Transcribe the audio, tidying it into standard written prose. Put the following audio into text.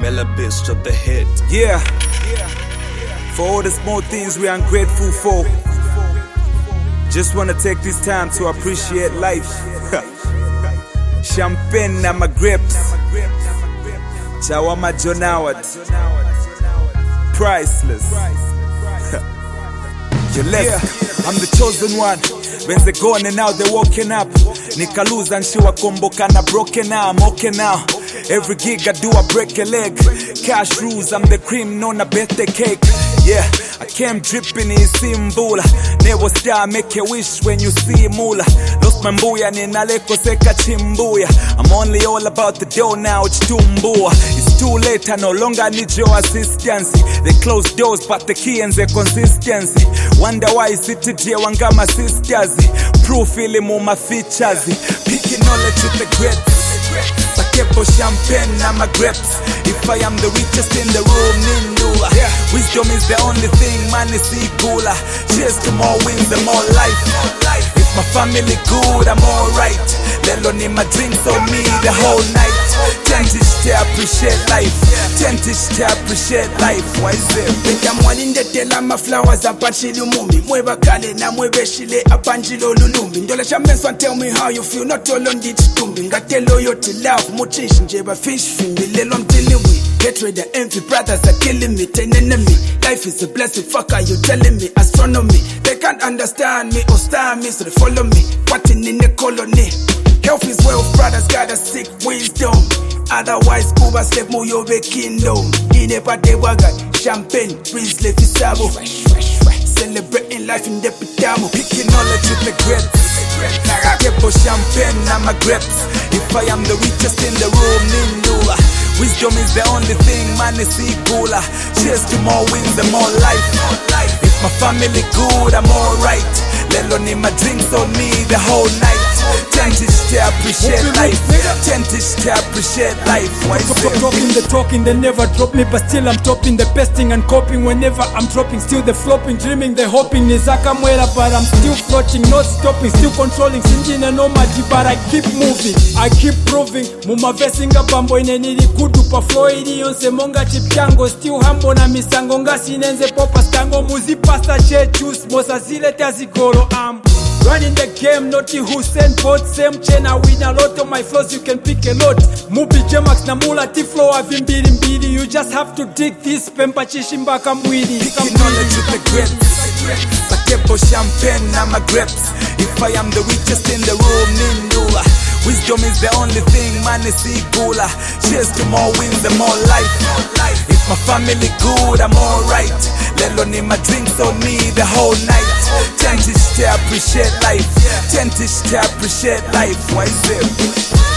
Bella bitch, drop the hit. Yeah. For all the small things we are ungrateful for. Just wanna take this time to appreciate life. Champagne na my grapes. Chawama John Howard. Priceless. You're left. I'm the chosen one. When they gone and now they walking up. Nikaluza and she wakomboka na broken now. I'm okay now. Every gig I do I break a leg. Cash rules, I'm the cream, no na birthday cake. Yeah, I came dripping in Simbula. Never star, make a wish when you see Mula. Lost my mbuya, ninaleko seka chimbuya. I'm only all about the dough now, it's tumbua. It's too late, I no longer need your assistance. They close doors, but the key and the consistency. Wonder why city dear wangama sisters. Proof ilimo my features. Picking knowledge with the greats. Sakepo champagne na my grapes. If I am the richest in the room, Nindula. Wisdom is the only thing, man is equal. Cheers to more wins and more life. If my family good, I'm alright. Lelo ni my drinks on me the whole night. Tentish to appreciate life. Tentish to appreciate life. Why is it? Betamwani ndetela ma flowers apanchili umumi. Mweba kale na mwebe shile apanchilo lulumbi. Ndola chamenswa tell me how you feel. Not all on ditch tumbi. Ngatelo yo to love. Muchish njeba fish fimbi. Lelo I'm dealing with. Hatred and envy, brothers are killing me, ten enemy. Life is a blessing, fuck are you telling me? Astronomy, they can't understand me or stand me, so they follow me. Watching in the colony. Health is wealth, brothers gotta seek wisdom. Otherwise, Cuba slave mo yobe kingdom. Inepate waga, champagne, Rizle Fisabo. Celebrating life in the pitamo. Picking knowledge with the greats. Kepo champagne na my grapes. If I am the richest in the room, Nindula. Wisdom is the only thing, man is equal. Cheers to more wins and more life. If my family good, I'm alright. Lelo ni my drinks on me the whole night. Tentish to appreciate life. Tentish to appreciate life. Why is it? Talking, they never drop me, but still I'm topping the pesting and coping. Whenever I'm dropping, still the flopping, dreaming, the hoping. Nizaka mwera, but I'm still floating, not stopping, still controlling. Sinjina no maji, but I keep moving, I keep proving. Muma vesinga bambo inenili kudu pa flow ili yonse monga chipchango. Still humble na misango nga sinenze popa stango. Muzi pasta che choose, mosa zile tazigoro running the game, not Hussein Bolt. Same chain, I win a lot of my flows, you can pick a lot. Mubi Jemax na mula tiflo avimbili mbili. You just have to dig this pempa chishimbaka mwili. Picking knowledge with the greats. Sakepo champagne na my grapes. If I am the richest in the room, Nindula. Wisdom is the only thing, man is equal. Cheers to more wins and more life. If my family good, I'm alright. Lelo ni my drinks on me the whole night. Tentish to appreciate life. Tentish to appreciate life. Why is it?